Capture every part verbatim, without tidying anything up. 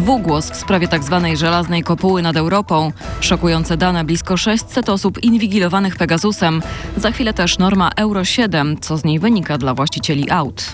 Dwugłos w sprawie tzw. żelaznej kopuły nad Europą. Szokujące dane: blisko sześćset osób inwigilowanych Pegasusem. Za chwilę też norma Euro siedem. Co z niej wynika dla właścicieli aut?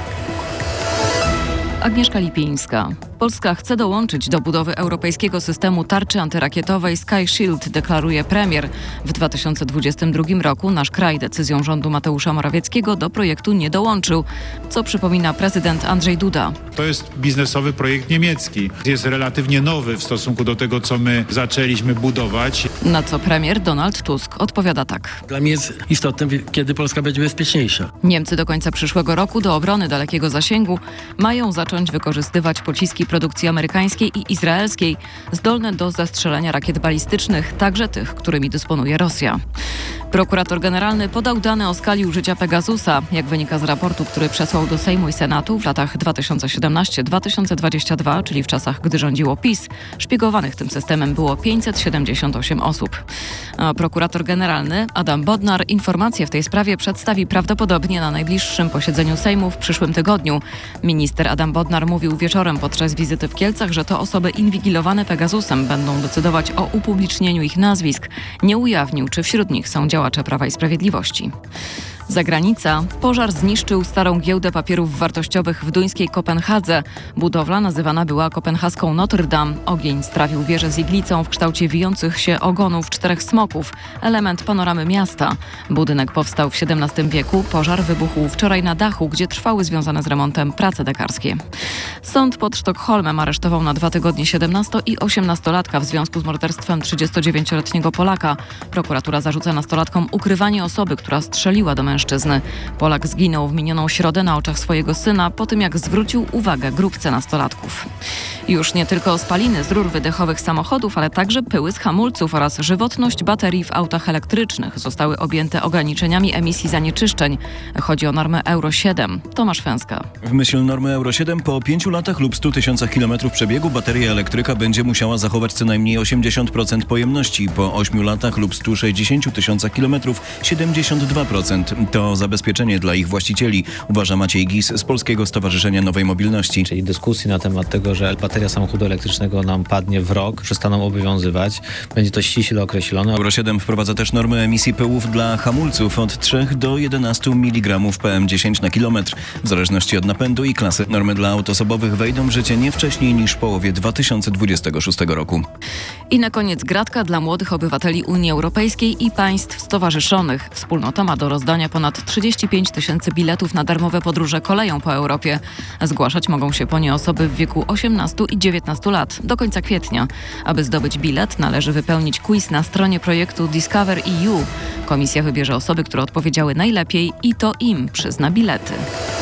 Agnieszka Lipińska. Polska chce dołączyć do budowy europejskiego systemu tarczy antyrakietowej Sky Shield, deklaruje premier. W dwa tysiące dwudziestym drugim roku nasz kraj decyzją rządu Mateusza Morawieckiego do projektu nie dołączył, co przypomina prezydent Andrzej Duda. To jest biznesowy projekt niemiecki. Jest relatywnie nowy w stosunku do tego, co my zaczęliśmy budować. Na co premier Donald Tusk odpowiada tak. Dla mnie jest istotne, kiedy Polska będzie bezpieczniejsza. Niemcy do końca przyszłego roku do obrony dalekiego zasięgu mają zacząć wykorzystywać pociski produkcji amerykańskiej i izraelskiej, zdolne do zastrzelania rakiet balistycznych, także tych, którymi dysponuje Rosja. Prokurator generalny podał dane o skali użycia Pegasusa. Jak wynika z raportu, który przesłał do Sejmu i Senatu w latach dwa tysiące siedemnastym do dwa tysiące dwudziestego drugiego, czyli w czasach, gdy rządziło PiS, szpiegowanych tym systemem było pięćset siedemdziesiąt osiem osób. A prokurator generalny Adam Bodnar informacje w tej sprawie przedstawi prawdopodobnie na najbliższym posiedzeniu Sejmu w przyszłym tygodniu. Minister Adam Bodnar mówił wieczorem podczas wizyty w Kielcach, że to osoby inwigilowane Pegasusem będą decydować o upublicznieniu ich nazwisk. Nie ujawnił, czy wśród nich są działacze Prawa i Sprawiedliwości. Zagranica. Pożar zniszczył starą giełdę papierów wartościowych w duńskiej Kopenhadze. Budowla nazywana była kopenhaską Notre Dame. Ogień strawił wieżę z iglicą w kształcie wijących się ogonów czterech smoków. Element panoramy miasta. Budynek powstał w siedemnastym wieku. Pożar wybuchł wczoraj na dachu, gdzie trwały związane z remontem prace dekarskie. Sąd pod Sztokholmem aresztował na dwa tygodnie siedemnasto- i osiemnastolatka w związku z morderstwem trzydziestodziewięcioletniego Polaka. Prokuratura zarzuca nastolatkom ukrywanie osoby, która strzeliła do mężczyzny. Polak zginął w minioną środę na oczach swojego syna po tym, jak zwrócił uwagę grupce nastolatków. Już nie tylko spaliny z rur wydechowych samochodów, ale także pyły z hamulców oraz żywotność baterii w autach elektrycznych zostały objęte ograniczeniami emisji zanieczyszczeń. Chodzi o normę Euro siedem. Tomasz Fęska. W myśl normy Euro siedem po pięciu latach lub stu tysiącach kilometrów przebiegu bateria elektryka będzie musiała zachować co najmniej osiemdziesiąt procent pojemności. Po ośmiu latach lub stu sześćdziesięciu tysiącach kilometrów siedemdziesiąt dwa procent. To zabezpieczenie dla ich właścicieli, uważa Maciej Gis z Polskiego Stowarzyszenia Nowej Mobilności. Czyli dyskusji na temat tego, że bateria samochodu elektrycznego nam padnie w rok, przestaną obowiązywać. Będzie to ściśle określone. Euro siedem wprowadza też normy emisji pyłów dla hamulców od trzech do jedenastu miligramów P M dziesięć na kilometr, w zależności od napędu i klasy. Normy dla aut osobowych wejdą w życie nie wcześniej niż w połowie dwa tysiące dwudziestego szóstego roku. I na koniec gratka dla młodych obywateli Unii Europejskiej i państw stowarzyszonych. Wspólnota ma do rozdania ponad trzydzieści pięć tysięcy biletów na darmowe podróże koleją po Europie. Zgłaszać mogą się po nie osoby w wieku osiemnastu i dziewiętnastu lat do końca kwietnia. Aby zdobyć bilet, należy wypełnić quiz na stronie projektu Discover E U. Komisja wybierze osoby, które odpowiedziały najlepiej i to im przyzna bilety.